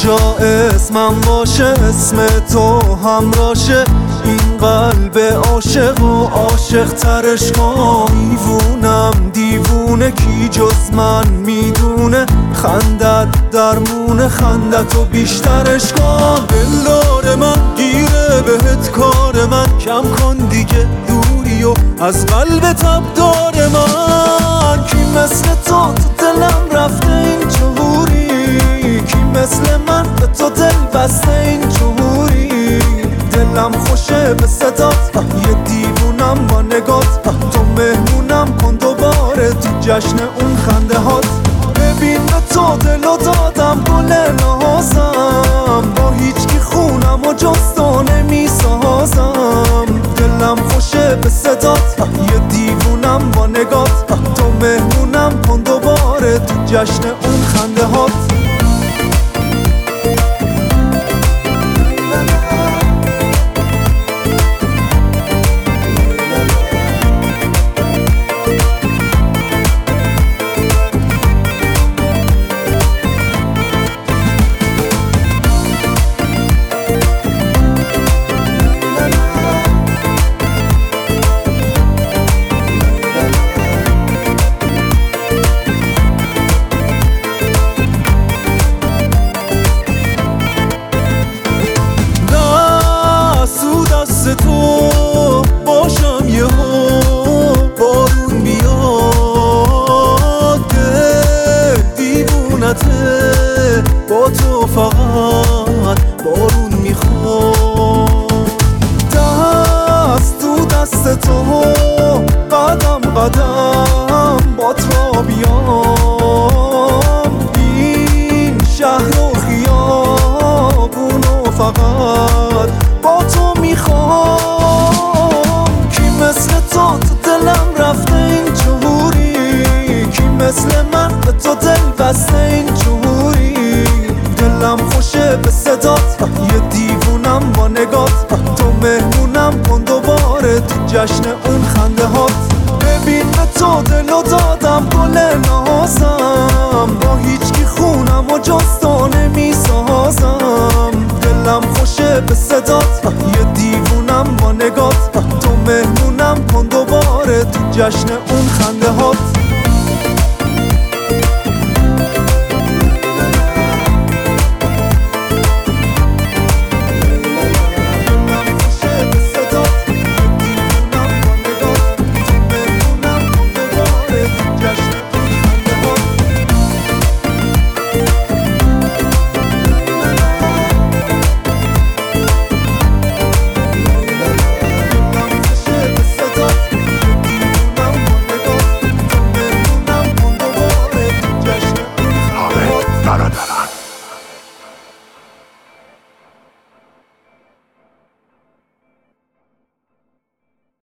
جا اسمم باشه اسم تو همراشه، این قلب عاشق و عاشق ترش کن. دیوونم دیوونه کی جز من میدونه، خندت درمونه خندتو بیشترش کن. دلدار من گیره بهت کار من، کم کن دیگه دوری و از قلب تبدار من. کی مثل تو دلم رفته این جهوری، کی مثل من به تو دل بسته این جهوری. دلم خوشه به صدات، یه دیوونم با نگات. تو مهمونم کن دوباره تو جشن اون خنده هات. ببین به تو دلو دادم گل نازم، با هیچکی خونم و جز تو نمیسازم. دلم خوشه به صدات، یه دیوونم با نگات. تو مهمونم کن دوباره تو جشن اون خنده هات. تو باشم یهو بارون بیاد، دل دیوونته با تو فقط بارون میخواد. دست تو دست تو قدم قدم با تو بیام، این شهر و خیابون و فقط با تو میخوام. کی مثل تو دلم رفته این جهوری، کی مثل من به تو دل بسته این جهوری. دلم خوشه به صدات، یه دیوونم با نگات. تو مهمونم کن دوباره تو جشن اون خنده هات. ببین به تو دلو دادم گل نازم، با هیچکی خونم و جز تو نمیسازم. دلم خوشه به صدات، یه دیوونم با نگات. تو مهمونم کن دوباره تو جشن اون خنده هات. برادرم